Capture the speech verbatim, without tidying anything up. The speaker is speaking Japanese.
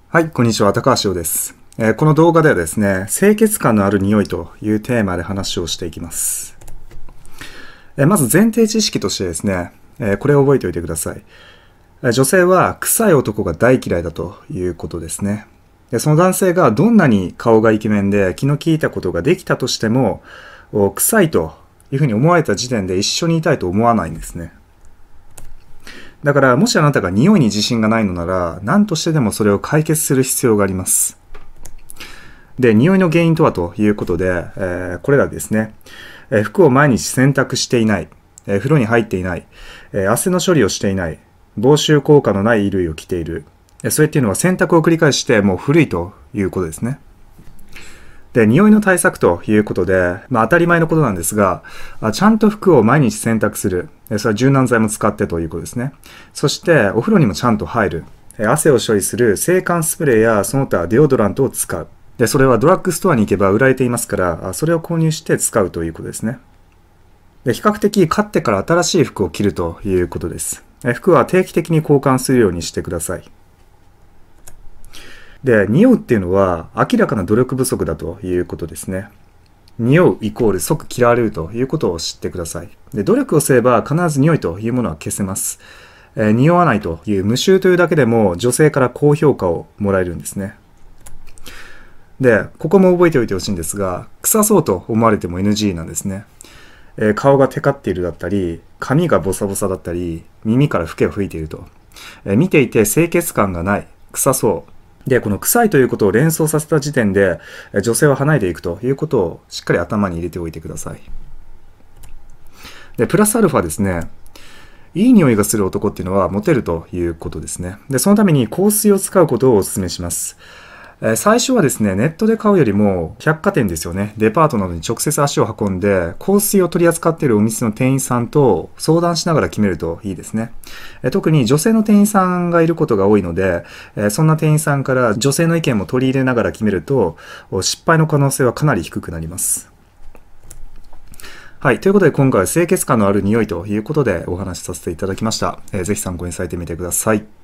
はい、こんにちは。高橋洋です。えーこの動画ではですね、清潔感のある匂いというテーマで話をしていきます。えーまず前提知識としてですね、えーこれを覚えておいてください。えー女性は臭い男が大嫌いだということですね。でその男性がどんなに顔がイケメンで気の利いたことができたとしても、お臭いというふうに思われた時点で一緒にいたいと思わないんですね。だから、もしあなたが匂いに自信がないのなら、何としてでもそれを解決する必要があります。で、匂いの原因とはということで、えーこれらですね、えー服を毎日洗濯していない、えー風呂に入っていない、えー汗の処理をしていない、防臭効果のない衣類を着ている、えーそれっていうのは洗濯を繰り返してもう古いということですね。で、匂いの対策ということで、まあ当たり前のことなんですが、あちゃんと服を毎日洗濯する。えそれは柔軟剤も使ってということですね。そして、お風呂にもちゃんと入る。え汗を処理する制汗スプレーやその他デオドラントを使う。で、それはドラッグストアに行けば売られていますから、あそれを購入して使うということですね。で、比較的買ってから新しい服を着るということです。え服は定期的に交換するようにしてください。で、匂うっていうのは明らかな努力不足だということですね。匂うイコール即嫌われるということを知ってください。で、努力をすれば必ず匂いというものは消せます。えー匂わないという無臭というだけでも女性から高評価をもらえるんですね。で、ここも覚えておいてほしいんですが、臭そうと思われても エヌジー なんですね。えー顔がテカっているだったり、髪がボサボサだったり、耳からフケを吹いていると。えー見ていて清潔感がない、臭そう。で、この臭いということを連想させた時点で、えー女性は離れていくということをしっかり頭に入れておいてください。で、プラスアルファですね。いい匂いがする男っていうのはモテるということですね。で、そのために香水を使うことをお勧めします。えー最初はですね、ネットで買うよりも百貨店ですよね、デパートなどに直接足を運んで香水を取り扱っているお店の店員さんと相談しながら決めるといいですね。えー特に女性の店員さんがいることが多いので、えーそんな店員さんから女性の意見も取り入れながら決めると失敗の可能性はかなり低くなります。はい。ということで今回は清潔感のある匂いということでお話しさせていただきました。えーぜひ参考にされてみてください。